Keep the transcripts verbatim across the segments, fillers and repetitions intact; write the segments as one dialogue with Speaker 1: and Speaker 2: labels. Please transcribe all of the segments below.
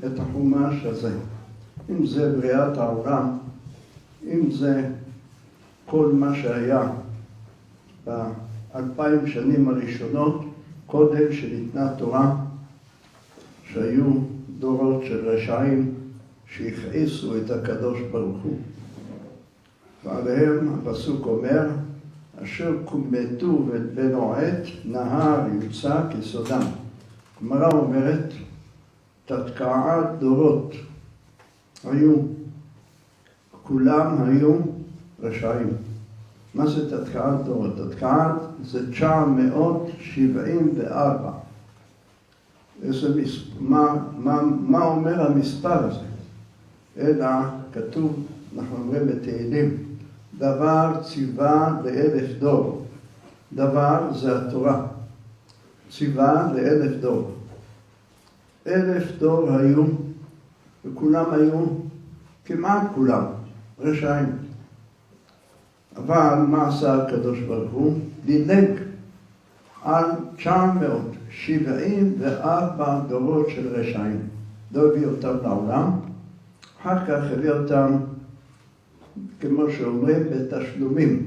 Speaker 1: את החומש הזה. אם זה בריאת העולם, אם זה כל מה שהיה באלפיים שנים הראשונות, קודם שניתנה תורה, שהיו דורות של רשעים שהכעיסו את הקדוש ברוך הוא. ועליהם הפסוק אומר, אשר כומתו ואת בנו עת, נהר יוצא כסודם. הגמרא אומרת, תתקעת דורות היו, כולם היו רשעים. מה זה תתקעת דורות? תתקעת זה תשע מאות שבעים וארבע. איזה מס... מה, מה, מה אומר המספר הזה? אלא כתוב, אנחנו אומרים בתהילים, דבר ציווה לאלף דור. דבר זה התורה. ציווה לאלף דור. אלף דור היו, וכולם היו, כמעט כולם, רשעים. אבל מה עשה הקדוש ברוך הוא? דילג על תשע מאות שבעים וארבע דורות של רשעים. לא הביא אותם לעולם, אחר כך הביא אותם, כמו שאומרים, בתשלומים.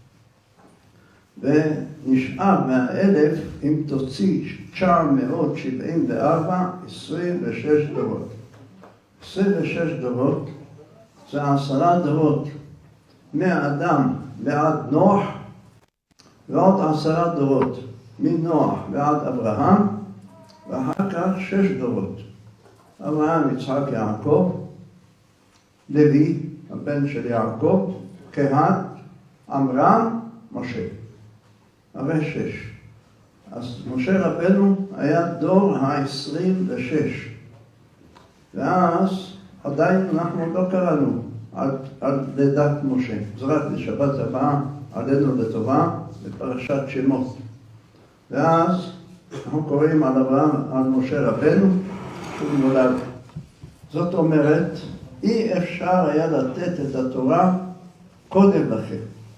Speaker 1: ונשאר מהאלף, אם תוציא תשע מאות שבעים וארבע, עשרים ושש דורות. עשרים ושש דורות זה עשרה דורות מהאדם ועד נוח, ועוד עשרה דורות מנוח ועד אברהם, ואחר כך שש דורות. אברהם, יצחק, יעקב, לוי, הבן של יעקב, קהת, עמרם, משה. הרי שש. אז משה רבנו היה דור ה-עשרים ושש. ואז עדיין אנחנו לא קראנו על, על לידת משה. זה רק לשבת הבאה, עלינו לטובה, בפרשת שמות. ואז אנחנו קוראים על אברהם, על משה רבנו, שהוא נולד. זאת אומרת, אי אפשר היה לתת את התורה קודם לכן.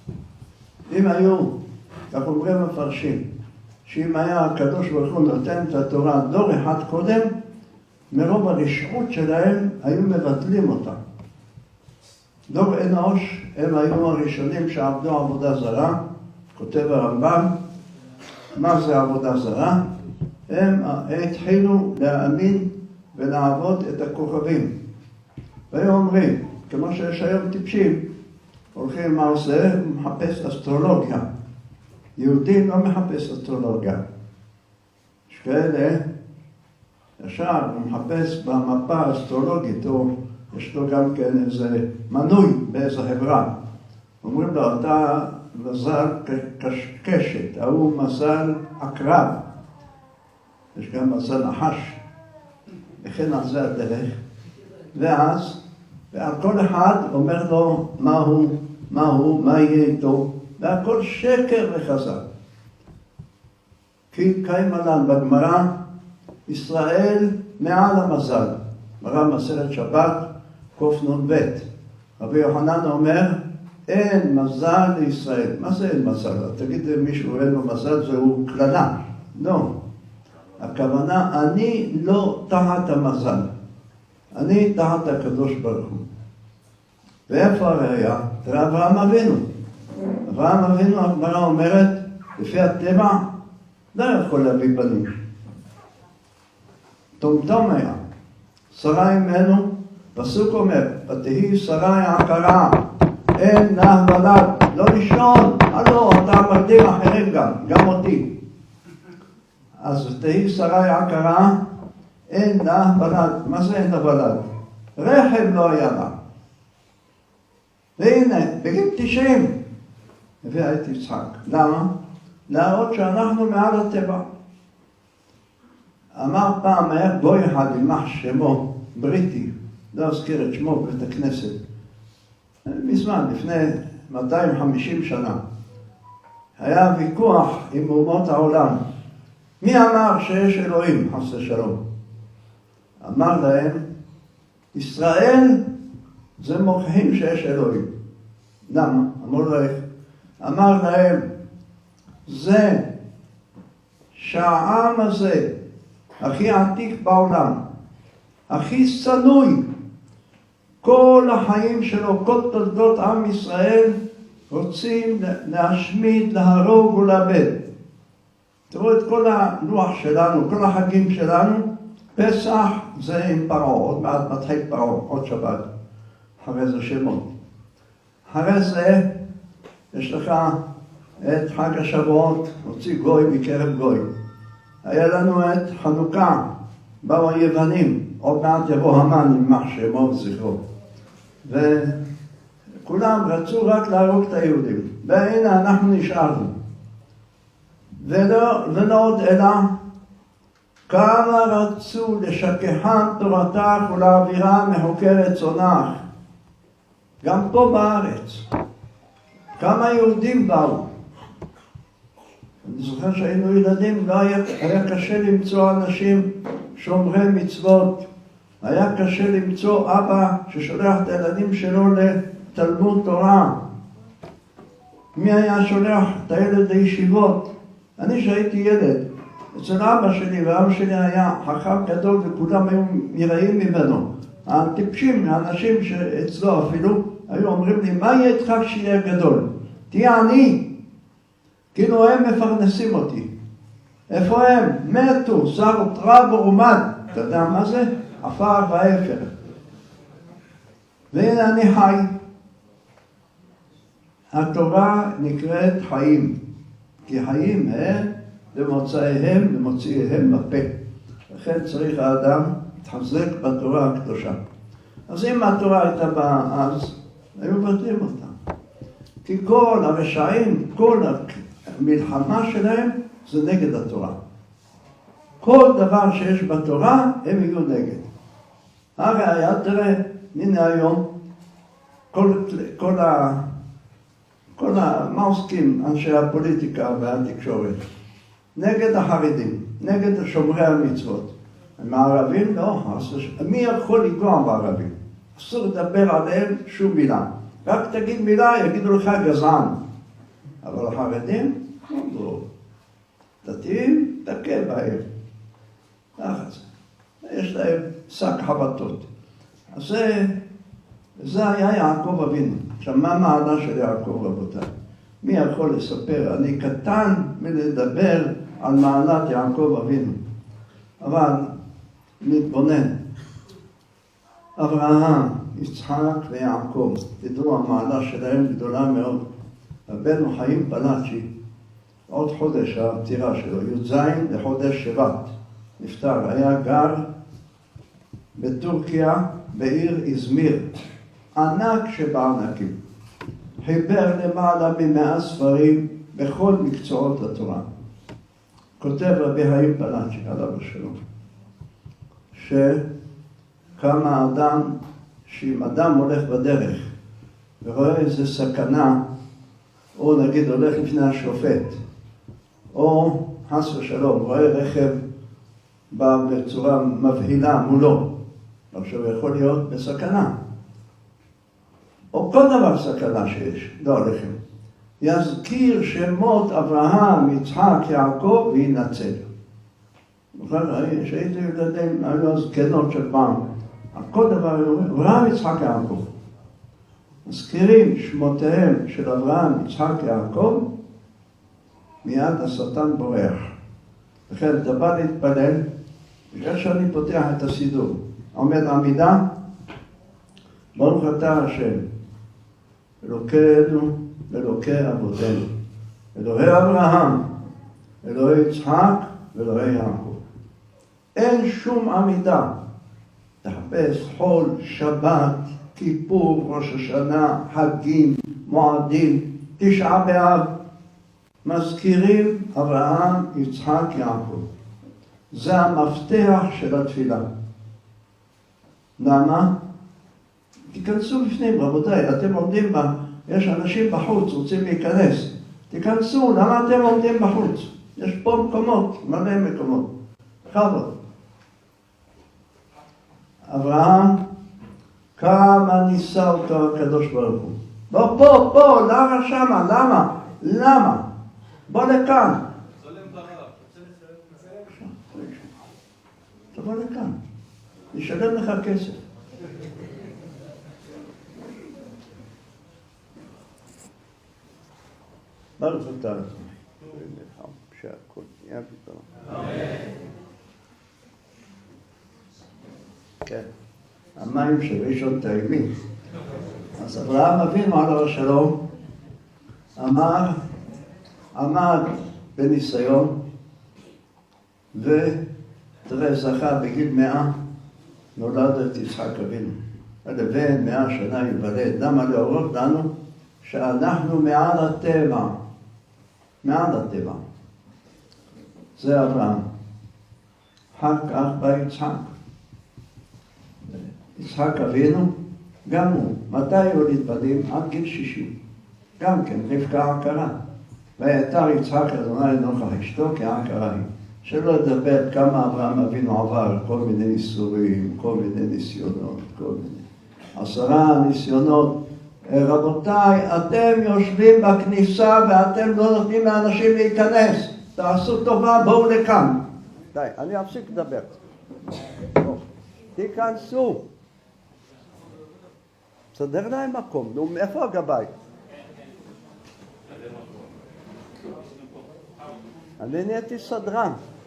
Speaker 1: אם היו, כך אומרים מפרשים, שאם היה הקדוש ברוך הוא נותן את התורה דור אחד קודם, מרוב הרשעות שלהם היו מבטלים אותה. דור אנוש הם היו הראשונים שעבדו עבודה זרה, כותב הרמב"ם, מה זה עבודה זרה? הם התחילו להאמין ולעבוד את הכוכבים. והיו אומרים, כמו שיש היום טיפשים, הולכים מה עושה? מחפש אסטרולוגיה. יהודי לא מחפש אסטרולוגיה. יש כאלה, ישר הוא מחפש במפה האסטרולוגית, או יש לו גם כן איזה מנוי באיזה חברה. אומרים לו, אתה מזל קשקשת, ההוא מזל עקרב. יש גם מזל נחש. וכן על זה הדרך. ואז, ועל כל אחד אומר לו מה הוא, מה הוא, מה יהיה איתו, והכל שקר וחזק. כי קיים עליו בגמרא, ישראל מעל המזל. גמרא מסכת שבת, קנ"ב. רבי יוחנן אומר, אין מזל לישראל. מה זה אין מזל? תגיד למישהו אין לו מזל, זהו כללה. לא. הכוונה, אני לא תחת המזל. אני תחת הקדוש ברוך הוא. ואיפה הראיה? תראה אברהם אבינו. אברהם אבינו, הגמרא אומרת, לפי הטבע, לא יכול להביא בנים. טומטום היה. שרה אמנו, פסוק אומר, ותהי שרה עקרה, אין לה ולד, לא לישון, הלא, אתה מרדים אחרים גם, גם אותי. אז ותהי שרה עקרה, אין לה ולד. מה זה אין לה ולד? רחם לא היה לה. והנה, בגיל תשעים, הביאה את יצחק. למה? להראות שאנחנו מעל הטבע. אמר פעם, היה גוי אחד, יימח שמו, בריטי, לא אזכיר את שמו בבית הכנסת. מזמן, לפני מאתיים וחמישים שנה, היה ויכוח עם אומות העולם. מי אמר שיש אלוהים, חס ושלום? אמר להם, ישראל זה מוכיחים שיש אלוהים. למה? אמרו להם, אמר להם, זה שהעם הזה הכי עתיק בעולם, הכי שנוי. כל החיים שלו, כל תולדות עם ישראל, רוצים להשמיד, להרוג ולאבד. תראו את כל הלוח שלנו, כל החגים שלנו, פסח זה עם פרעה, עוד מעט מתחיל פרעה, עוד שבת, אחרי זה שמות. אחרי זה יש לך את חג השבועות, הוציא גוי מקרב גוי. היה לנו את חנוכה, באו היוונים, עוד מעט יבוא המן יימח שמו וזכרו. וכולם רצו רק להרוג את היהודים, והנה אנחנו נשארנו. ולא, ולא עוד אלא, כמה רצו לשכחם תורתך ולהעבירה מחוקרת צונך. גם פה בארץ. כמה יהודים באו. אני זוכר שהיינו ילדים, לא היה, היה קשה למצוא אנשים שומרי מצוות. היה קשה למצוא אבא ששולח את הילדים שלו לתלמוד תורה. מי היה שולח את הילד לישיבות? אני שהייתי ילד, אצל אבא שלי, ואבא שלי היה חכם גדול וכולם היו נראים ממנו. הטיפשים, האנשים שאצלו אפילו, היו אומרים לי, מה יהיה איתך כשיהיה גדול? תהיה עני. כאילו הם מפרנסים אותי. איפה הם? מתו, שר וטרב ורומד. אתה יודע מה זה? עפר ואפר. והנה אני חי. התורה נקראת חיים. כי חיים הם למוצאיהם, למוציאיהם בפה. לכן צריך האדם להתחזק בתורה הקדושה. אז אם התורה הייתה באה אז, היו מבטלים אותה. כי כל הרשעים, כל המלחמה שלהם זה נגד התורה. כל דבר שיש בתורה הם יהיו נגד. הרי היה, תראה, הנה היום, כל, כל ה... כל ה... מה עוסקים אנשי הפוליטיקה והתקשורת? נגד החרדים, נגד שומרי המצוות. הם הערבים? לא. מי יכול לגוע בערבים? אסור לדבר עליהם שום מילה. רק תגיד מילה, יגידו לך גזען. אבל החרדים? לא. דתיים? תכה בהם. ככה זה. יש להם שק חבטות. אז זה, זה היה יעקב אבינו. עכשיו, מה המעלה של יעקב, רבותיי? מי יכול לספר? אני קטן מלדבר על מעלת יעקב אבינו. אבל מתבונן. אברהם, יצחק ויעקב, תדעו, המעלה שלהם גדולה מאוד. רבנו חיים פלאצ'י, עוד חודש הפטירה שלו, י"ז לחודש שבט, נפטר. היה גר בטורקיה, בעיר איזמיר, ענק שבענקים. חיבר למעלה ממאה ספרים בכל מקצועות התורה. כותב רבי חיים פלאצ'י, עליו השלום, שכמה אדם, שאם אדם הולך בדרך ורואה איזו סכנה, או נגיד הולך לפני השופט, או חס ושלום, רואה רכב בא בצורה מבהילה מולו, עכשיו יכול להיות בסכנה. או כל דבר סכנה שיש, לא עליכם. יזכיר שמות אברהם, יצחק, יעקב וינצל. שהייתי ילדים, היו אז זקנות של פעם. כל דבר, אברהם, יצחק, יעקב. מזכירים שמותיהם של אברהם, יצחק, יעקב, מיד השטן בורח. לכן אתה בא להתפלל, בגלל שאני פותח את הסידור. עומד עמידה, ברוך אתה השם, אלוקינו ואלוקי אבותינו, אלוהי אברהם, אלוהי יצחק ואלוהי יעקב. אין שום עמידה. תחפש חול, שבת, כיפור, ראש השנה, חגים, מועדים, תשעה באב. מזכירים אברהם, יצחק, יעקב. זה המפתח של התפילה. למה? תיכנסו בפנים, רבותיי, אתם עומדים בה, יש אנשים בחוץ, רוצים להיכנס. תיכנסו, למה אתם עומדים בחוץ? יש פה מקומות, מלא מקומות. חבות. אברהם, כמה ניסה אותו הקדוש ברוך הוא. בוא, פה, פה, למה שמה? למה? למה? בוא לכאן. תבוא לכאן. נשלם לך כסף. ברוך אתה אדוני, שהכל יהיה פתרון. כן, המים של ראשון תאימים. אז אברהם אבינו עליו השלום אמר, עמד בניסיון, ותראה זכה בגיל מאה, נולד את יצחק אבינו. לבן מאה שנה ייוולד. למה להורות לנו שאנחנו מעל הטבע, מעל הטבע. זה אברהם. אחר כך בא יצחק. יצחק אבינו, גם הוא, מתי הוליד בנים? עד גיל שישים. גם כן, רבקה עקרה. ויתר יצחק אדוני לנוכח אשתו כעקרה היא. שלא לדבר כמה אברהם אבינו עבר, כל מיני ניסורים, כל מיני ניסיונות, כל מיני. עשרה ניסיונות. רבותיי, אתם יושבים בכניסה ואתם לא נותנים לאנשים להיכנס. תעשו טובה, בואו לכאן. די, אני אפסיק לדבר. תיכנסו. תסדר להם מקום. נו, מאיפה הגבאי? אני נהייתי סדרן.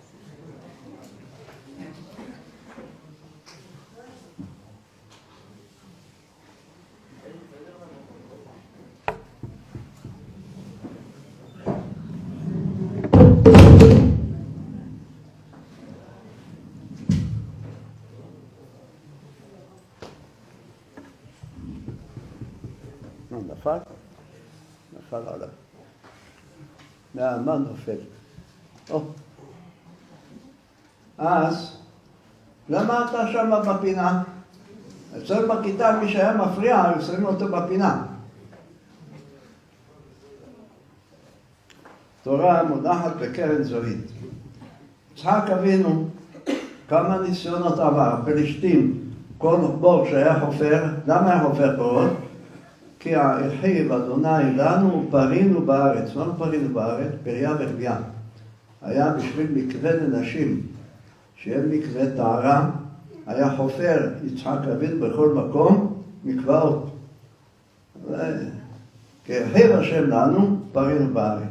Speaker 1: נפל? נפל עליו. מהאמן נופל. או. אז, למה אתה שם בפינה? אצל בכיתה מי שהיה מפריע, היו שמים אותו בפינה. תורה מונחת בקרן זוהית. יצחק אבינו, כמה ניסיונות עבר, פלישתים, כל בור שהיה חופר, למה היה חופר בורות? כי הרחיב אדוני לנו פרינו בארץ. מה פרינו בארץ? פריה ורבייה. היה בשביל מקווה לנשים, שיהיה מקווה טהרה, היה חופר יצחק אבינו בכל מקום מקוואות. כי הרחיב השם לנו פרינו בארץ.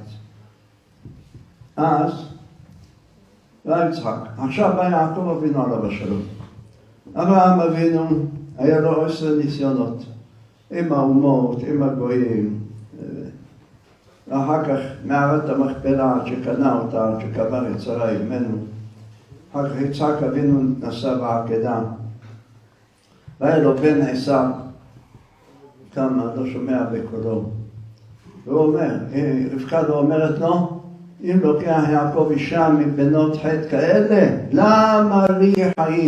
Speaker 1: אז, בא יצחק. עכשיו בא יעקב אבינו עליו השלום. אברהם אבינו היה לו עשר ניסיונות. עם האומות, עם הגויים, ואחר כך מערת המכפלה עד שקנה אותה, עד שקבר את שרה אמנו. אחר כך יצחק אבינו נסע בעקדה, והיה לו בן עשיו, כמה לא שומע בקולו. והוא אומר, רבקה לא אומרת לו, אם לוקח יעקב אישה מבנות חטא כאלה, למה לי חיים?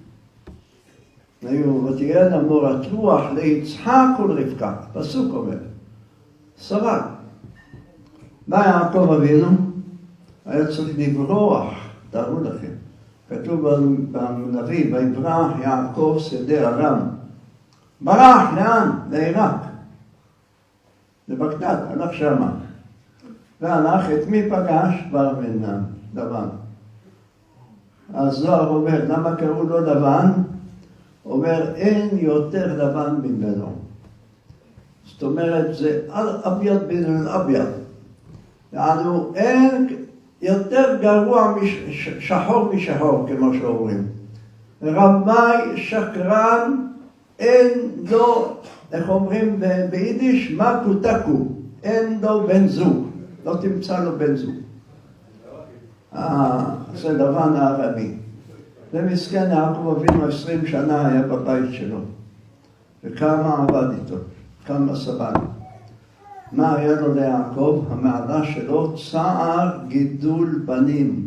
Speaker 1: היו, ותהיינה מורת רוח ליצחק ולרבקה. פסוק אומר. סבל. בא יעקב אבינו, היה צריך לברוח, תארו לכם. כתוב בנביא, ויברח יעקב שדה ארם. ברח, לאן? לעיראק. לבגדד, הלך שמה. והלך, את מי פגש? בר מינן, לבן. אז זוהר אומר, למה קראו לו לבן? אומר, אין יותר לבן ממנו. זאת אומרת, זה אביד בן אביד. יענו, אין יותר גרוע שחור משחור, כמו שאומרים. רמאי, שקרן, אין לו, איך אומרים ביידיש, מקו תקו. אין לו בן זוג. לא תמצא לו בן זוג. אה, זה לבן הערבי. ומסכן יעקב אבינו עשרים שנה היה בבית שלו. וכמה עבד איתו, כמה סבל. מה היה לו ליעקב? המעלה שלו צער גידול בנים.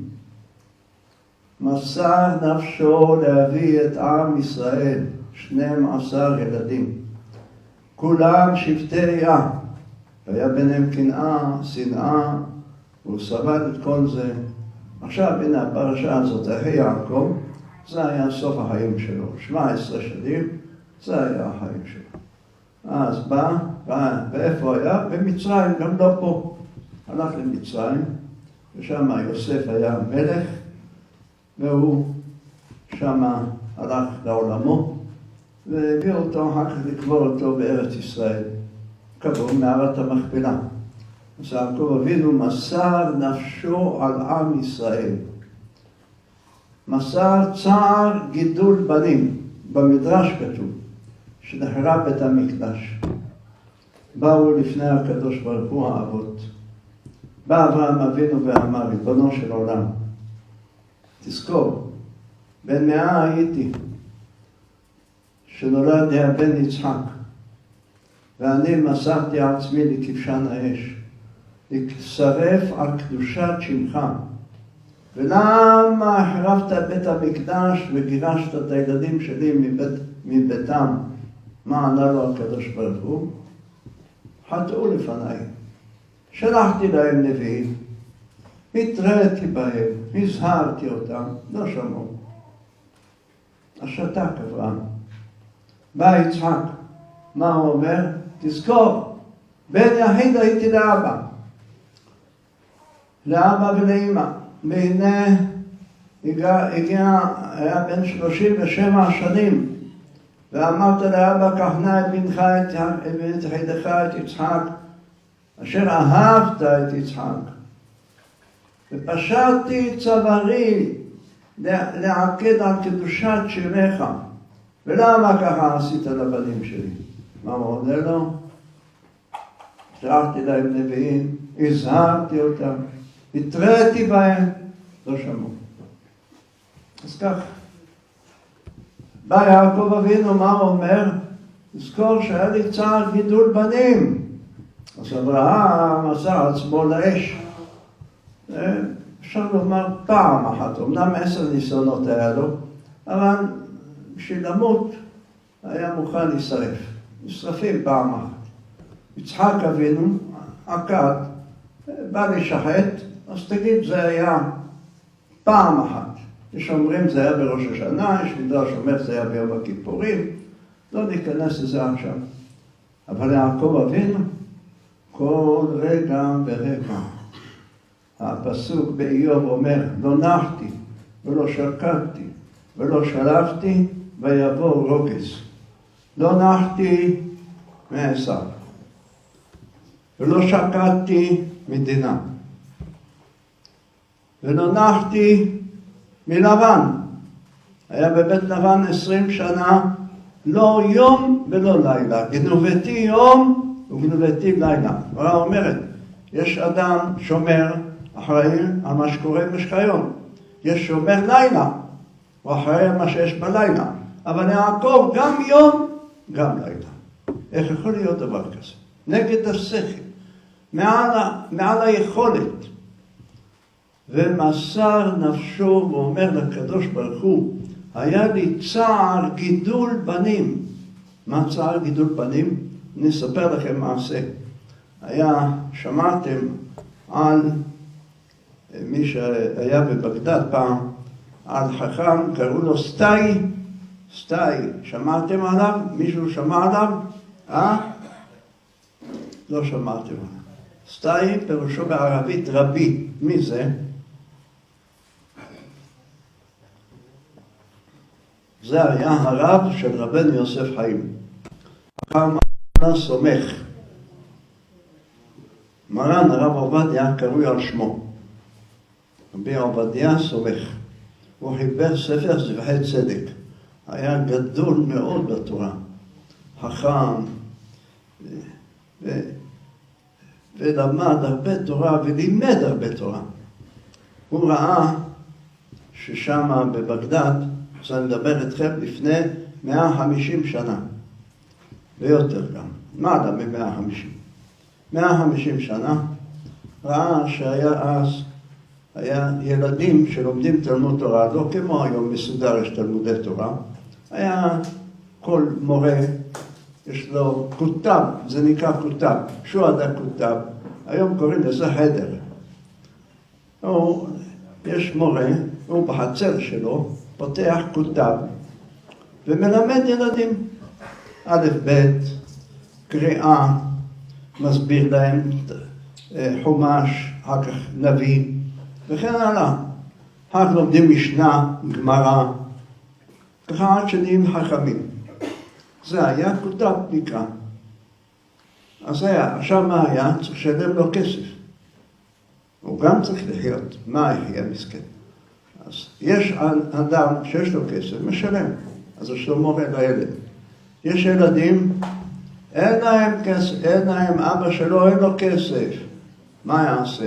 Speaker 1: מסר נפשו להביא את עם ישראל, שנים עשר ילדים. כולם שבטי יה. והיה ביניהם קנאה, שנאה, והוא סבל את כל זה. עכשיו, הנה הפרשה הזאת, אחי יעקב, זה היה סוף החיים שלו. שבע עשרה שנים, זה היה החיים שלו. אז בא, בא, ואיפה היה? במצרים, גם לא פה. הלך למצרים, ושם יוסף היה מלך, והוא שם הלך לעולמו, והביאו אותו אחר כך לקבור אותו בארץ ישראל. קבור מערת המכפלה. אז יעקב אבינו מסר נפשו על עם ישראל. מסר צער גידול בנים. במדרש כתוב שנחרב בית המקדש. באו לפני הקדוש ברוך הוא האבות. בא אברהם אבינו ואמר, ריבונו של עולם, תזכור, בן מאה הייתי, שנולד לי הבן יצחק, ואני מסרתי עצמי לכבשן האש, לשרף על קדושת שמך. ולמה החרבת את בית המקדש וגירשת את הילדים שלי מבית, מביתם? מה ענה לו הקדוש ברוך הוא? חטאו לפניי. שלחתי להם נביאים, התרעתי בהם, הזהרתי אותם, לא שמעו. אז שתק אברהם. בא יצחק, מה הוא אומר? תזכור, בן יחיד הייתי לאבא, לאבא ולאמא. והנה הגיע, הגיע, היה בן שלושים ושבע שנים, ואמרת לאבא, קח נא את בנך, את יחידך, את יצחק, אשר אהבת את יצחק. ופשטתי צווארי לעקד על קדושת שמך. ולמה ככה עשית לבנים שלי? מה הוא עונה לו? שלחתי להם נביאים, הזהרתי אותם, התרעתי בהם, לא שמעו. אז כך, בא יעקב אבינו, מה הוא אומר? תזכור שהיה לי צער גידול בנים. אז אברהם מסר עצמו לאש. אפשר לומר פעם אחת, אמנם עשר ניסיונות היה לו, אבל בשביל למות היה מוכן להישרף. נשרפים פעם אחת. יצחק אבינו, עקד, בא לשחט, אז תגיד זה היה פעם אחת. יש אומרים זה היה בראש השנה, יש מדרש אומר זה היה ביום הכיפורים, לא ניכנס לזה עכשיו. אבל יעקב אבינו, כל רגע ורגע. הפסוק באיוב אומר, לא נחתי ולא שקטתי ולא שלפתי ויבוא רוגז. לא נחתי מעשיו ולא שקטתי מדינה ולא נחתי מלבן. היה בבית לבן עשרים שנה, לא יום ולא לילה. גנובתי יום וגנובתי לילה. היא אומרת, יש אדם שומר אחראי על מה שקורה בשקיון. יש שומר לילה, הוא אחראי על מה שיש בלילה. אבל יעקב גם יום, גם לילה. איך יכול להיות דבר כזה? נגד השכל, מעל, מעל היכולת. ומסר נפשו ואומר לקדוש ברוך הוא, היה לי צער גידול בנים. מה צער גידול בנים? אני אספר לכם מעשה. היה, שמעתם על מי שהיה בבגדד פעם, על חכם, קראו לו סטאי, סטאי, שמעתם עליו? מישהו שמע עליו? אה? לא שמעתם עליו. סטאי פירושו בערבית רבי. מי זה? זה היה הרב של רבנו יוסף חיים. חכם מרן סומך. מרן הרב עובדיה קרוי על שמו. רבי עובדיה סומך. הוא חיבר ספר זבחי צדק. היה גדול מאוד בתורה. חכם. ו... ו... ולמד הרבה תורה ולימד הרבה תורה. הוא ראה ששם בבגדד, אז אני מדבר איתכם לפני מאה וחמישים שנה, ויותר גם, מעלה מ-מאה וחמישים. מאה וחמישים שנה, ראה שהיה אז, היה ילדים שלומדים תלמוד תורה, לא כמו היום מסודר יש תלמודי תורה, היה כל מורה, יש לו כותב, זה נקרא כותב, שועדה כותב, היום קוראים לזה חדר. הוא, יש מורה, הוא בחצר שלו, פותח כותב ומלמד ילדים א' ב', קריאה, מסביר להם חומש, אחר כך נביא וכן הלאה. אחר כך לומדים משנה, גמרא, ככה עד שנהיים חכמים. זה היה כותב נקרא. אז היה, עכשיו מה היה? צריך לשלם לו כסף. הוא גם צריך לחיות. מה יחיה מסכן? אז יש אדם שיש לו כסף, משלם. אז יש לו מורה לילד. יש ילדים, אין להם כסף, אין להם אבא שלו, אין לו כסף. מה יעשה?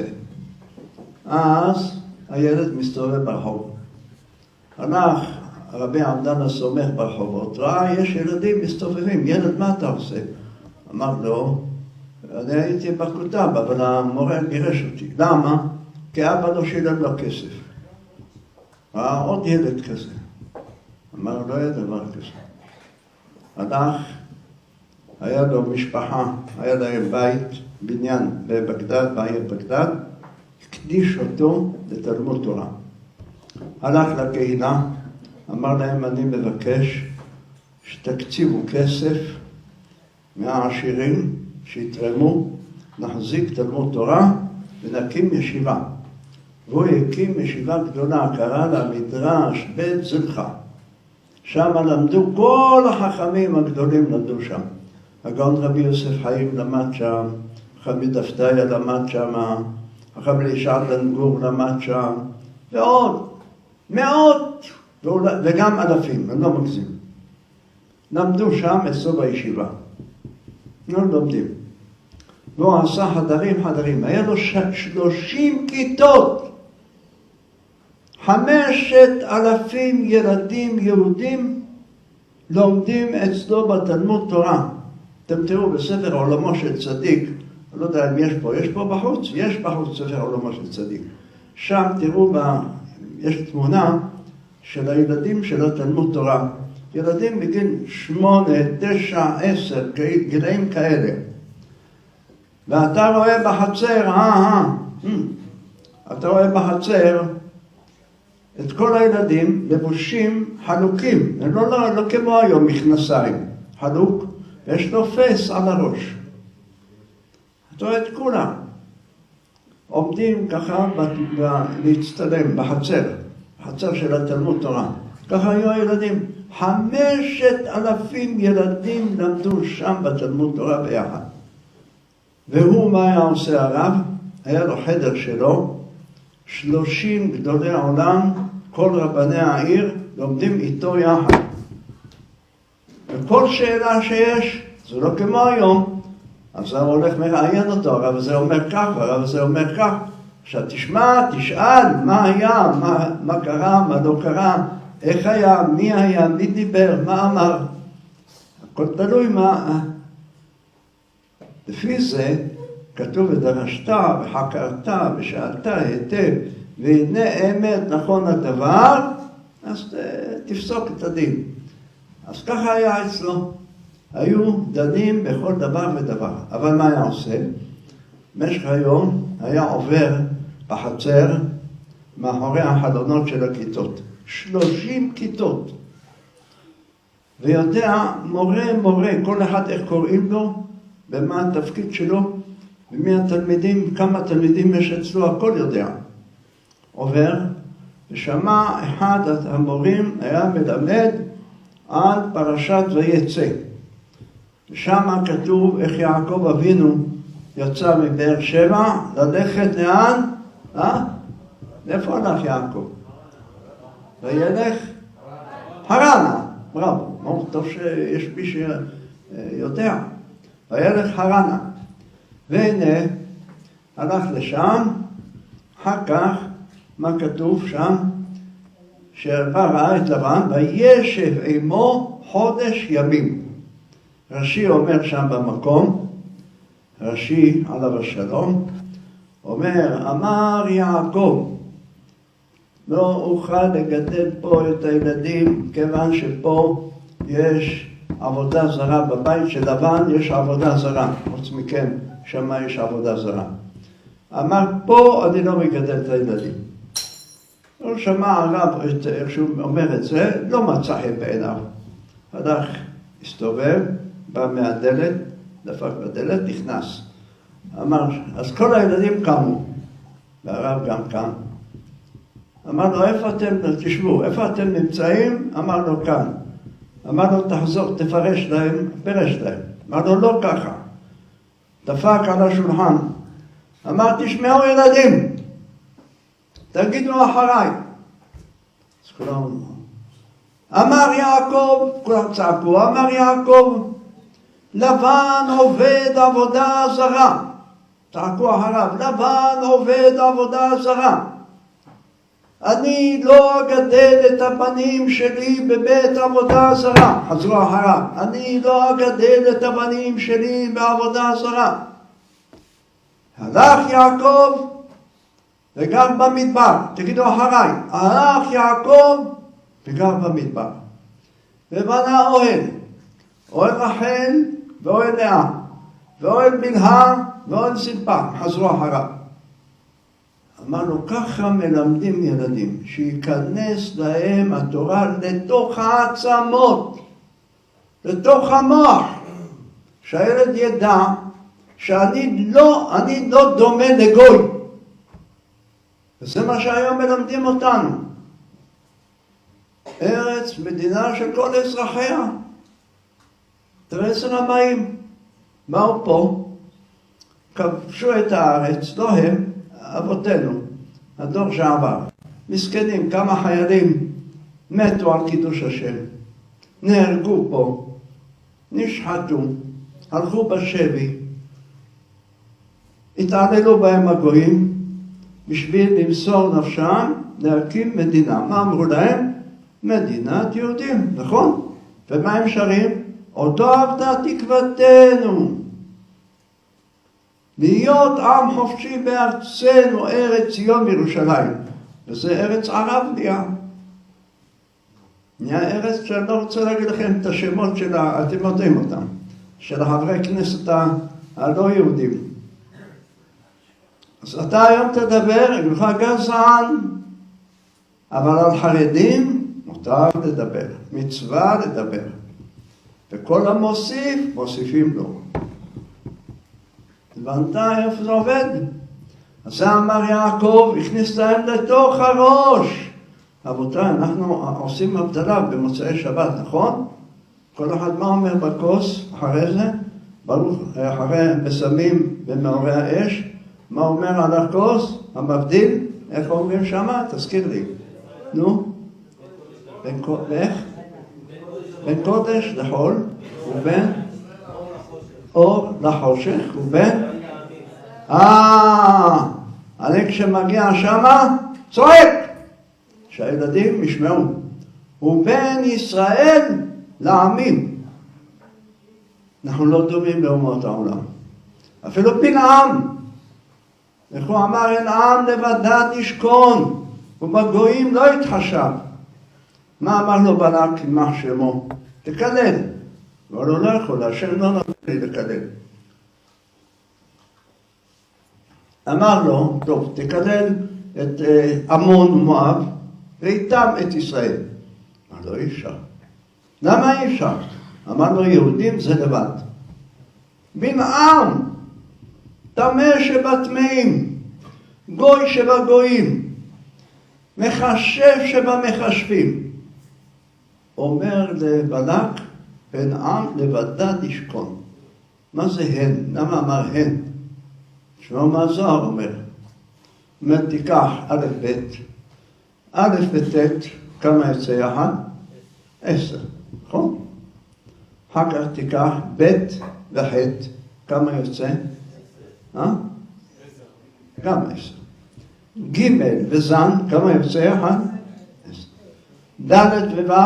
Speaker 1: אז הילד מסתובב ברחוב. הלך הרבי עמדן סומך ברחובות, ראה, יש ילדים מסתובבים, ילד מה אתה עושה? אמר לו, אני הייתי בכותב, אבל המורה גירש אותי. למה? כי אבא לא שילם לו כסף. ראה עוד ילד כזה. אמר, לא היה דבר כזה. הלך, היה לו משפחה, היה להם בית, בניין בבגדד, בעיר בגדד, הקדיש אותו לתלמוד תורה. הלך לקהילה, אמר להם, אני מבקש שתקציבו כסף מהעשירים שיתרמו, נחזיק תלמוד תורה ונקים ישיבה. והוא הקים ישיבה גדולה, קרא לה מדרש בית זלחה. שם למדו, כל החכמים הגדולים למדו שם. הגאון רבי יוסף חיים למד שם, חמיד אפתיה למד שם, החכם אלישע בן גור למד שם, ועוד, מאות, וגם אלפים, אני לא מגזים. למדו שם אצלו בישיבה. לא לומדים. והוא עשה חדרים חדרים, היה לו שלושים כיתות. חמשת אלפים ילדים יהודים לומדים אצלו בתלמוד תורה. אתם תראו בספר עולמו של צדיק, אני לא יודע אם יש פה, יש פה בחוץ, יש בחוץ ספר עולמו של צדיק. שם תראו, ב, יש תמונה של הילדים של התלמוד תורה. ילדים בגיל שמונה, תשע, עשר, גילאים כאלה. ואתה רואה בחצר, אה, אה, אתה רואה בחצר את כל הילדים לבושים חלוקים, לא, לא, לא כמו היום מכנסיים, חלוק, ויש לו פס על הראש. אתה רואה את כולם, עומדים ככה ב- ב- להצטלם בחצר, בחצר של התלמוד תורה. ככה היו הילדים, חמשת אלפים ילדים למדו שם בתלמוד תורה ביחד. והוא, מה היה עושה הרב? היה לו חדר שלו, שלושים גדולי העולם, כל רבני העיר, לומדים איתו יחד. וכל שאלה שיש, זה לא כמו היום, אז הוא הולך מראיין אותו, הרב הזה אומר כך, הרב הזה אומר כך. עכשיו תשמע, תשאל, מה היה, מה, מה קרה, מה לא קרה, איך היה, מי היה, מי דיבר, מה אמר. הכל תלוי מה... לפי זה כתוב ודרשת וחקרת ושאלת היטב והנה אמת נכון הדבר, אז תפסוק את הדין. אז ככה היה אצלו. היו דנים בכל דבר ודבר. אבל מה היה עושה? במשך היום היה עובר בחצר מאחורי החלונות של הכיתות. שלושים כיתות. ויודע מורה מורה, כל אחד איך קוראים לו, ומה התפקיד שלו, ומי התלמידים, כמה תלמידים יש אצלו, הכל יודע. עובר, ושמע אחד המורים היה מלמד על פרשת ויצא. ושם כתוב איך יעקב אבינו יצא מבאר שבע, ללכת לאן? אה? לאיפה הלך יעקב? וילך? הרנה. בראבו, מאוד טוב שיש מי שיודע. וילך הרנה. והנה, הלך לשם, אחר כך, מה כתוב שם? שבא ראה את לבן, וישב עמו חודש ימים. רש"י אומר שם במקום, רש"י עליו השלום, אומר, אמר יעקב, לא אוכל לגדל פה את הילדים, כיוון שפה יש עבודה זרה, בבית של לבן יש עבודה זרה, חוץ מכן, שם יש עבודה זרה. אמר, פה אני לא מגדל את הילדים. הוא שמע הרב, איך שהוא אומר את זה, לא מצא חן בעיניו. הלך, הסתובב, בא מהדלת, דפק בדלת, נכנס. אמר, אז כל הילדים קמו, והרב גם קם. אמר לו, איפה אתם, תשבו, איפה אתם נמצאים? אמר לו, כאן. אמר לו, תחזור, תפרש להם, פרש להם. אמר לו, לא ככה. דפק על השולחן. אמר, תשמעו ילדים, תגידו אחריי. אז כולם, אמר יעקב, כולם צעקו, אמר יעקב, לבן עובד עבודה זרה. צעקו אחריו, לבן עובד עבודה זרה. אני לא אגדל את הבנים שלי בבית עבודה זרה. חזרו אחריו, אני לא אגדל את הבנים שלי בעבודה זרה. הלך יעקב וגר במדבר. תגידו אחריי, הלך יעקב וגר במדבר. ובנה אוהל, אוהל רחל ואוהל לאה, ואוהל בלהה ואוהל זלפה. חזרו אחריו. אמר לו, ככה מלמדים ילדים, שיכנס להם התורה לתוך העצמות, לתוך המוח, שהילד ידע שאני לא, אני לא דומה לגוי. וזה מה שהיום מלמדים אותנו. ארץ, מדינה של כל אזרחיה. תראה איזה רמאים. באו פה, כבשו את הארץ, לא הם, אבותינו, הדור שעבר. מסכנים, כמה חיילים מתו על קידוש השם. נהרגו פה, נשחטו, הלכו בשבי, התעללו בהם הגויים, בשביל למסור נפשם, להקים מדינה. מה אמרו להם? מדינת יהודים, נכון? ומה הם שרים? אותו עבדה תקוותנו. להיות עם חופשי בארצנו, ארץ ציון וירושלים. וזה ארץ ערב נהיה. נהיה ארץ שאני לא רוצה להגיד לכם את השמות שלה, אתם יודעים אותם, של חברי כנסת הלא יהודים. אז אתה היום תדבר, עם לך גזען, אבל על חרדים מותר לדבר, מצווה לדבר. וכל המוסיף, מוסיפים לו. הבנת איפה זה עובד? אז זה אמר יעקב, הכניס להם לתוך הראש. רבותיי, אנחנו עושים הבדלה במוצאי שבת, נכון? כל אחד מה אומר בכוס אחרי זה? ברוך, אחרי מסמים במעורי האש, מה אומר על הכוס? המבדיל? איך אומרים שמה? תזכיר לי. נו? בין, איך? בין קודש לחול, ובין אור לחושך, ובין אה, אני כשמגיע שמה, צועק, שהילדים ישמעו. ובין ישראל לעמים. אנחנו לא דומים לאומות העולם. אפילו בלעם. איך הוא אמר, אין עם לבדד ישכון, ובגויים לא יתחשב. מה אמר לו בלק, יימח שמו? תקלל. אבל הוא לא יכול, השם לא נותן לי לקלל. אמר לו, טוב, תקלל את עמון ומואב, ואיתם את ישראל. אמר לו, אי אפשר. למה אי אפשר? אמר לו, יהודים זה לבד. בלעם, טמא שבטמאים, גוי שבגויים, מחשב שבמחשבים. אומר לבלק, בין עם לבדד ישכון. מה זה הן? למה אמר הן? תשמעו מה זוהר אומר. אומר, תיקח א' ב', א' ב' כמה יוצא יחד? עשר, נכון? אחר כך תיקח ב' וח', כמה יוצא? אה? גם עשר. ג' וזן, כמה יוצא יחד? ד' וו',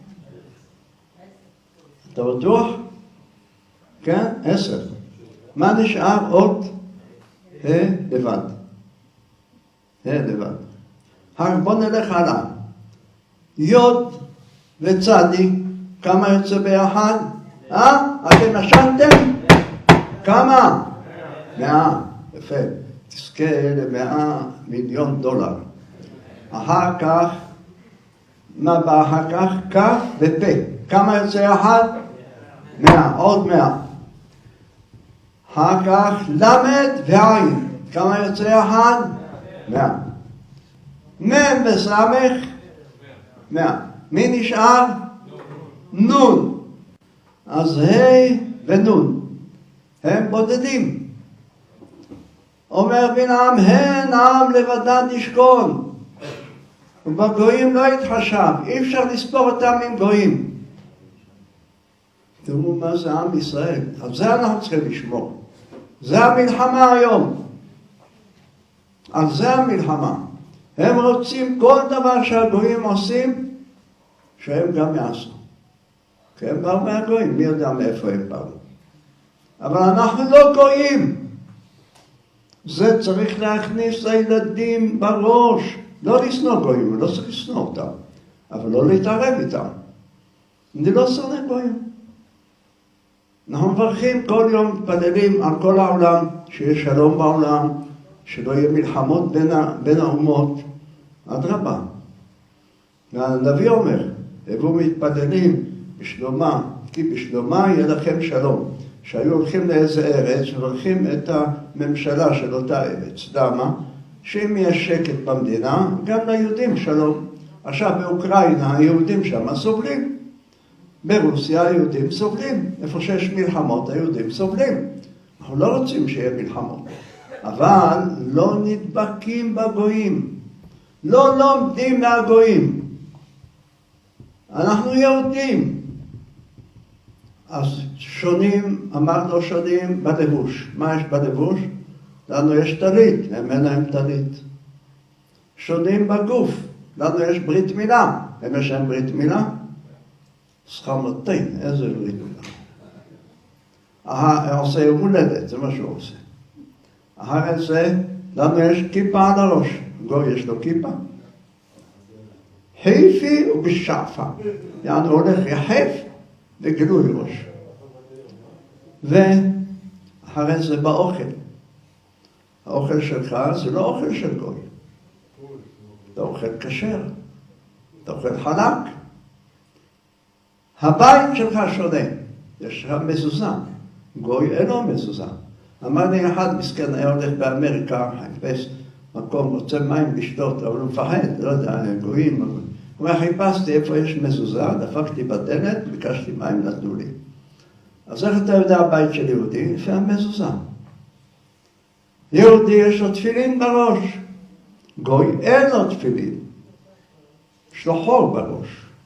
Speaker 1: אתה בטוח? כן? עשר. מה נשאר עוד? ה' לבד. ה' לבד. בוא נלך הלאה. י' וצדיק, כמה יוצא ביחד? אה? אתם נשנתם? כמה? מאה. יפה. תזכה למאה מיליון דולר. אחר כך, מה בא אחר כך? כ' ופ'. כמה יוצא יחד? מאה. עוד מאה. אחר כך למד ועין. כמה יוצא יחד? מאה. מם וסמך, מאה. מי נשאר? נון. אז ה' ונון. הם בודדים. אומר בלעם, הן עם לבדד ישכון. ובגויים לא יתחשב. אי אפשר לספור אותם עם גויים. תראו מה זה עם ישראל. על זה אנחנו צריכים לשמור. זה המלחמה היום. על זה המלחמה. הם רוצים כל דבר שהגויים עושים, שהם גם יעשו. כי הם באו מהגויים, מי יודע מאיפה הם באו. אבל אנחנו לא גויים. זה צריך להכניס לילדים בראש. לא לשנוא גויים, לא צריך לשנוא אותם. אבל לא להתערב איתם. אני לא שונא גויים. אנחנו מברכים כל יום, מתפללים על כל העולם, שיש שלום בעולם, שלא יהיה מלחמות בין, בין האומות. אדרבה. והנביא אומר, הבו מתפללים בשלומה, כי בשלומה יהיה לכם שלום. שהיו הולכים לאיזה ארץ, והולכים את הממשלה של אותה ארץ. למה? שאם יש שקט במדינה, גם ליהודים שלום. עכשיו באוקראינה היהודים שם סובלים. ברוסיה היהודים סובלים. איפה שיש מלחמות היהודים סובלים. אנחנו לא רוצים שיהיה מלחמות. אבל לא נדבקים בגויים. לא לומדים מהגויים. אנחנו יהודים. אז שונים, אמרנו שונים בלבוש. מה יש בלבוש? לנו יש טלית, הם אין להם טלית. שונים בגוף. לנו יש ברית מילה. הם יש להם ברית מילה? סחמתין, איזה ברית מילה. הוא עושה יום הולדת, זה מה שהוא עושה. אחרי זה, לנו יש כיפה על הראש. גוי יש לו כיפה. חיפי ובשעפה. יענו הולך יחף וגלוי ראש. ואחרי זה באוכל. האוכל שלך זה לא אוכל של גוי. זה אוכל כשר. זה אוכל חלק. הבית שלך שונה. יש לך מזוזה. גוי אין לו מזוזה. אמר לי אחד מסכן, היה הולך באמריקה, חיפש מקום, רוצה מים לשתות, אבל הוא מפחד, לא יודע, גויים. הוא אומר, חיפשתי איפה יש מזוזה, דפקתי בדלת, ביקשתי מים, נתנו לי. אז איך אתה יודע הבית של יהודי? לפי המזוזה. יהודי יש לו תפילין בראש. גוי אין לו תפילין. יש לו חור בראש.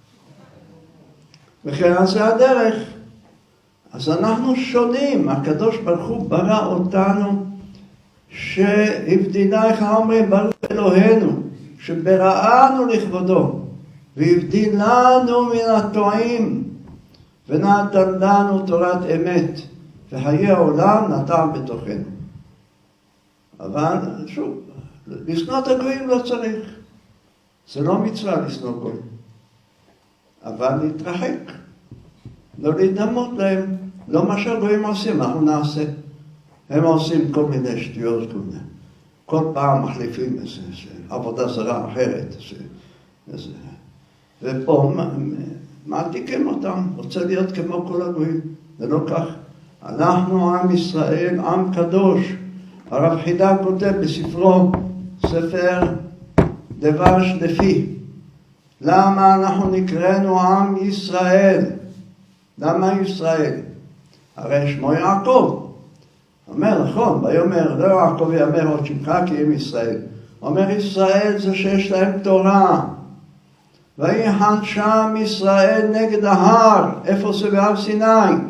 Speaker 1: וכן זה הדרך. אז אנחנו שונים. הקדוש ברוך הוא ברא אותנו שהבדינה, איך אומרים, ברוך אלוהינו, שבראנו לכבודו, והבדין לנו מן הטועים, ונתן לנו תורת אמת, וחיי העולם נתן בתוכנו. אבל שוב, לשנוא את הגויים לא צריך. זה לא מצווה לשנוא גויים. אבל להתרחק. לא להידמות להם. לא מה שהגויים עושים, אנחנו נעשה. הם עושים כל מיני שטויות, כל מיני. כל פעם מחליפים איזה, איזה עבודה זרה אחרת. איזה, איזה. ופה מעתיקים אותם. רוצה להיות כמו כל הגויים. זה לא כך. אנחנו עם ישראל, עם קדוש. הרב חידה כותב בספרו, ספר דבש לפי. למה אנחנו נקראנו עם ישראל? למה ישראל? הרי שמו יעקב. אומר, נכון, ויאמר, לא יעקב יאמר עוד שמך כי עם ישראל. אומר, ישראל זה שיש להם תורה. ויחן שם ישראל נגד ההר. איפה זה בהר סיני?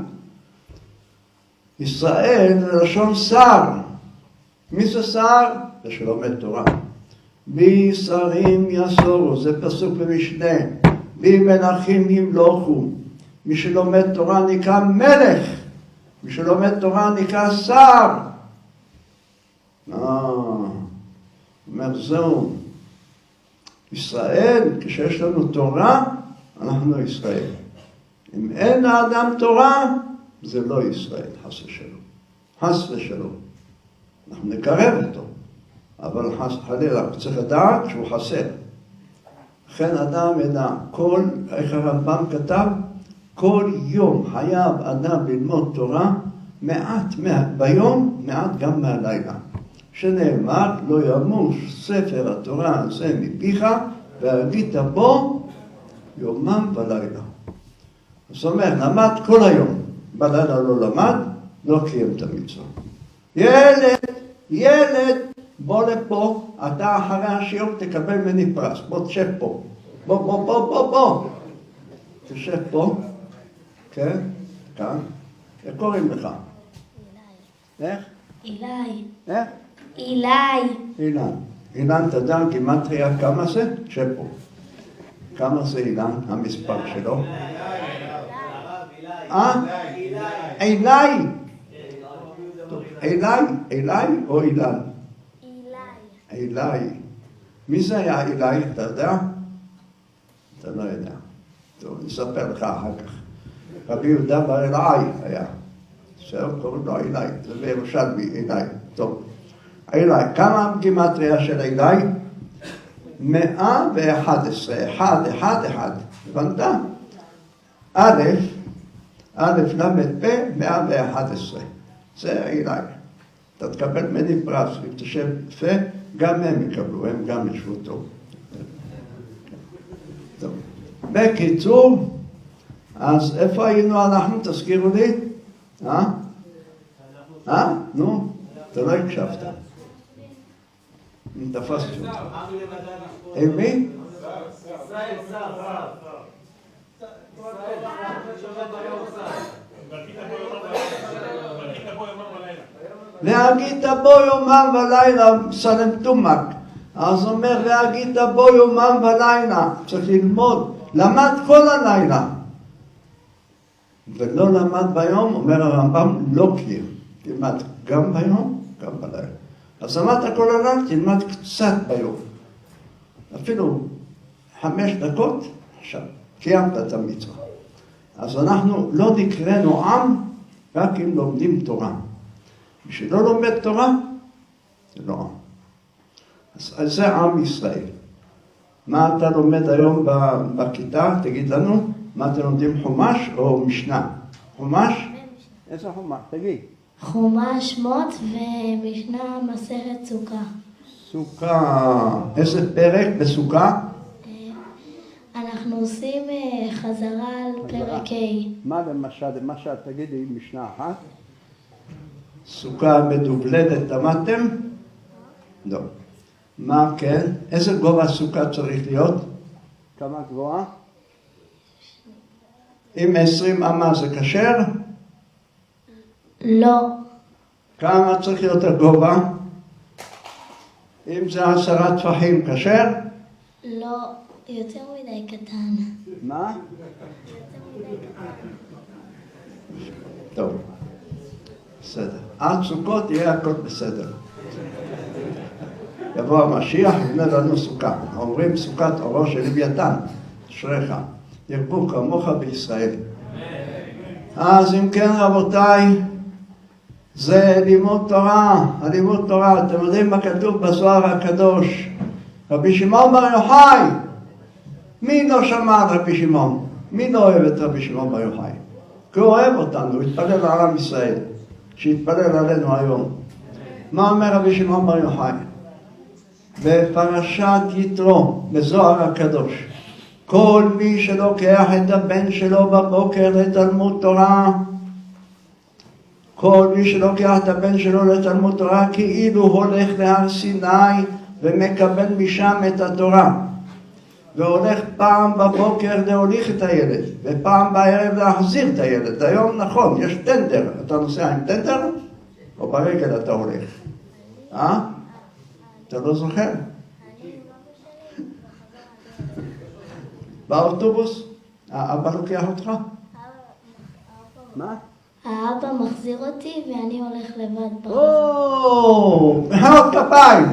Speaker 1: ישראל זה לשון שר. מי זה שר? זה שלומד תורה. בי שרים יסורו, זה פסוק במשנה. בי מלכים ימלוכו. מי שלומד תורה נקרא מלך. מי שלומד תורה נקרא שר. אה, אומר זהו. ישראל, כשיש לנו תורה, אנחנו ישראל. אם אין לאדם תורה, זה לא ישראל, חס ושלום. חס ושלום. אנחנו נקרב אותו, אבל חלילה, צריך לדעת שהוא חסר. לכן אדם ידע, כל, איך הרמב"ם כתב, כל יום חייב אדם ללמוד תורה, מעט, מעט ביום, מעט גם מהלילה. שנאמר, לא ימוש ספר התורה הזה מפיך, והגית בו יומם ולילה. זאת אומרת, למד כל היום, בלילה לא למד, לא קיים את המצווה. ילד, ילד, בוא לפה, אתה אחרי השיעור תקבל ממני פרס, בוא תשב פה. בוא, בוא, בוא, בוא, בוא. תשב פה, כן, כאן. איך קוראים לך? איך?
Speaker 2: אילי.
Speaker 1: איך?
Speaker 2: אילי.
Speaker 1: אילן. אילן, אתה יודע גימטריה כמה זה? שב פה. כמה זה אילן, המספר שלו? אה? אילי. אילי, אילי או אילן?
Speaker 2: אילי.
Speaker 1: אילי. מי זה היה אילי, אתה יודע? אתה לא יודע. טוב, אני אספר לך אחר כך. רבי יהודה בר אלעאי היה. זהו, קוראים לו אילי. זה בירושלמי, אילי. טוב. אילי, כמה גימטריה של אילי? מאה ואחת עשרה. אחד, אחד, אחד. הבנת? א', א', למד פ', מאה ואחת עשרה. זה אילי. אתה תקבל ממני פרס, אם תשב יפה, גם הם יקבלו, הם גם ישבו טוב. טוב. בקיצור, אז איפה היינו אנחנו? תזכירו לי? אה? אה? נו, אתה לא הקשבת. אני תפסתי אותך. עם מי? להגית בו יומם ולילה, סלם תומק. אז אומר, להגית בו יומם ולילה. צריך ללמוד. למד כל הלילה. ולא למד ביום, אומר הרמב"ם, לא קיים. תלמד גם ביום, גם בלילה. אז למדת כל הלילה, תלמד קצת ביום. אפילו חמש דקות, עכשיו, קיימת את המצווה. אז אנחנו לא נקראנו עם, רק אם לומדים תורה. מי שלא לומד תורה, זה לא עם. אז זה עם ישראל. מה אתה לומד היום בכיתה? תגיד לנו, מה אתם לומדים, חומש או משנה? חומש? איזה חומש? תגיד.
Speaker 2: חומש שמות ומשנה מסכת סוכה.
Speaker 1: סוכה. איזה פרק בסוכה?
Speaker 2: אנחנו עושים חזרה על פרק ה'.
Speaker 1: מה למשל, למשל, תגידי משנה אחת. סוכה מדובלדת, למדתם? לא. מה כן? איזה גובה סוכה צריך להיות? כמה גבוהה? אם עשרים אמה זה כשר?
Speaker 2: לא.
Speaker 1: כמה צריך להיות הגובה? אם זה עשרה טפחים כשר?
Speaker 2: לא, יותר מדי קטן.
Speaker 1: מה? טוב, בסדר. עד סוכות יהיה הכל בסדר. יבוא המשיח, יבנה לנו סוכה. אומרים סוכת אורו של לוויתן, אשריך, ירבו כמוך בישראל. אז אם כן רבותיי, זה לימוד תורה, הלימוד תורה. אתם יודעים מה כתוב בזוהר הקדוש? רבי שמעון בר יוחאי. מי לא שמע על רבי שמעון? מי לא אוהב את רבי שמעון בר יוחאי? כי הוא אוהב אותנו, הוא התפלל על עם ישראל, שהתפלל עלינו היום. מה אומר רבי שמעון בר יוחאי? בפרשת יתרו, בזוהר הקדוש, כל מי שלוקח את הבן שלו בבוקר לתלמוד תורה, כל מי שלוקח את הבן שלו לתלמוד תורה, כאילו הולך להר סיני ומקבל משם את התורה, והולך פעם בבוקר להוליך את הילד, ופעם בערב להחזיר את הילד. היום נכון, יש טנדר, אתה נוסע עם טנדר, או ברגל אתה הולך? אה? אתה לא זוכר? באוטובוס? האבא לוקח אותך? מה?
Speaker 2: האבא מחזיר אותי ואני הולך לבד בחזרה.
Speaker 1: או, מחיאות כפיים.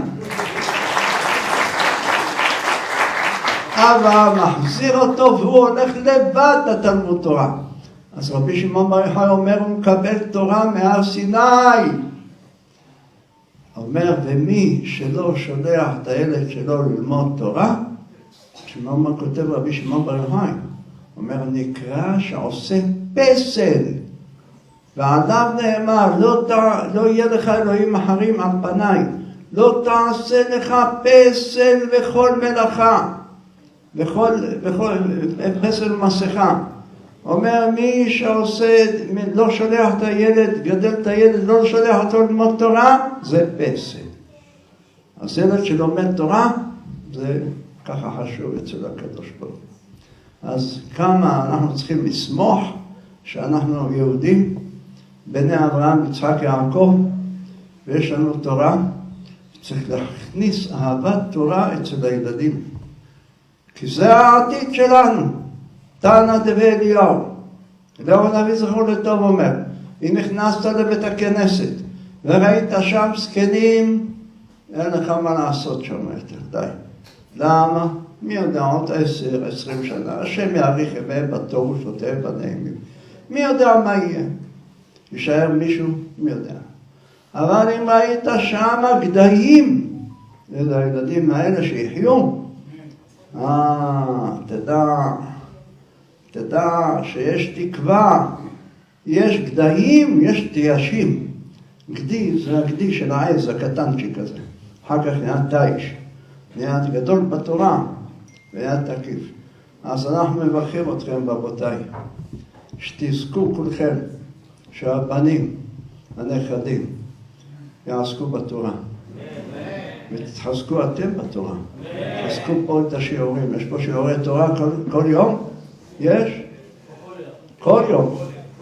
Speaker 1: אבא מחזיר אותו והוא הולך לבד לתלמוד תורה. אז רבי שמעון בר יוחאי אומר, הוא מקבל תורה מהר סיני. אומר, ומי שלא שולח את הילד שלו ללמוד תורה, שמעון מה כותב רבי שמעון בר יוחאי, אומר, נקרא שעושה פסל, ועליו נאמר, לא, לא יהיה לך אלוהים אחרים על פניי, לא תעשה לך פסל וכל מלאכה, וכל, וכל פסל מסכה. אומר מי שעושה, לא שולח את הילד, גדל את הילד, לא שולח אותו ללמוד תורה, זה פסל. אז ילד שלומד תורה, זה ככה חשוב אצל הקדוש ברוך הוא. אז כמה אנחנו צריכים לסמוך שאנחנו יהודים, בני אברהם, יצחק, יעקב, ויש לנו תורה, צריך להכניס אהבת תורה אצל הילדים. כי זה העתיד שלנו. תנא דבי אליהו. אליהו הנביא זכור לטוב אומר, אם נכנסת לבית הכנסת וראית שם זקנים, אין לך מה לעשות שם יותר, די. למה? מי יודע עוד עשר, עשרים שנה, השם יאריך ימיהם בטוב ושנותיהם בנעימים. מי יודע מה יהיה? יישאר מישהו? מי יודע. אבל אם ראית שם גדיים, אלה הילדים האלה שיחיו, אה, תדע, תדע שיש תקווה, יש גדיים, יש תיישים. גדי זה הגדי של העז הקטנצ'יק הזה. אחר כך נהיה תייש, נהיה גדול בתורה, נהיה תקיף. אז אנחנו מברכים אתכם רבותיי, שתזכו כולכם שהבנים, הנכדים, יעסקו בתורה. ותתחזקו אתם בתורה. תחזקו פה את השיעורים. יש פה שיעורי תורה כל, כל יום? יש? כל יום.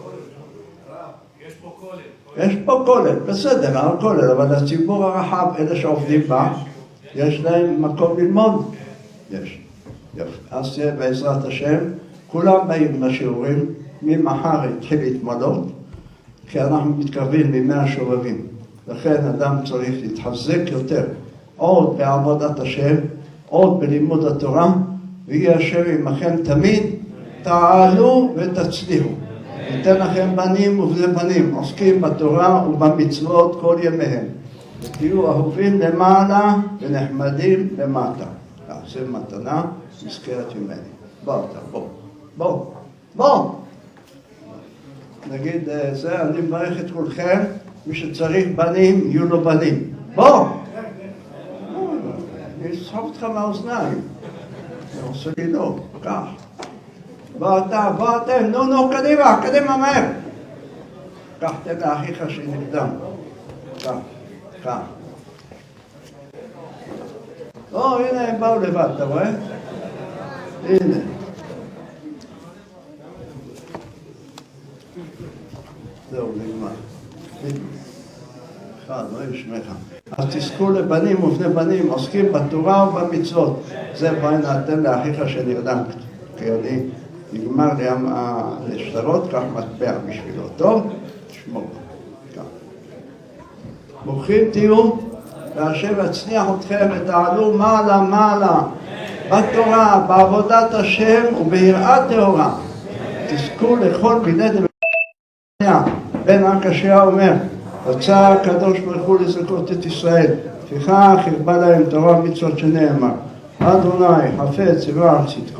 Speaker 1: יש פה כולל, בסדר, על כולל, אבל הציבור הרחב, אלה שעובדים בה, יש להם מקום ללמוד. יש. יופי. אז תהיה בעזרת השם, כולם באים לשיעורים, ממחר התחיל להתמלות, כי אנחנו מתקרבים ממאה שובבים. לכן אדם צריך להתחזק יותר, עוד בעבודת השם, עוד בלימוד התורה, ויהיה השם עמכם תמיד, תעלו ותצליחו. ניתן לכם בנים ובני בנים, עוסקים בתורה ובמצוות כל ימיהם. ותהיו אהובים למעלה ונחמדים למטה. זה מתנה, מזכרת ימיני. בוא אתה, בוא, בוא, בוא. נגיד זה, אני מברך את כולכם, מי שצריך בנים, יהיו לו בנים. בוא! אני אסחוב אותך מהאוזניים. אני עושה לי לא, כך. בוא אתה, בוא אתם, נו נו, קדימה, קדימה מהר. כך תן לאחיך שנקדם. כך, כך. או, הנה הם באו לבד, אתה רואה? הנה. זהו, נגמר. אחד, לא ישמך. אז תזכו לבנים ובני בנים, עוסקים בתורה ובמצוות. זה בואי נתן לאחיך שנרדם. כי אני נגמר לי השטרות, כך מטבע בשבילו. טוב? תשמור. כך. ברוכים תהיו, והשם יצניח אתכם ותעלו מעלה מעלה בתורה, בעבודת השם וביראת טהורה. תזכו לכל מיני דברים. בן הקשיא אומר, רצה הקדוש ברוך הוא לזכות את ישראל, לפיכך הרבה להם תורה ומצוות שנאמר, אדוני חפץ יברך צדקו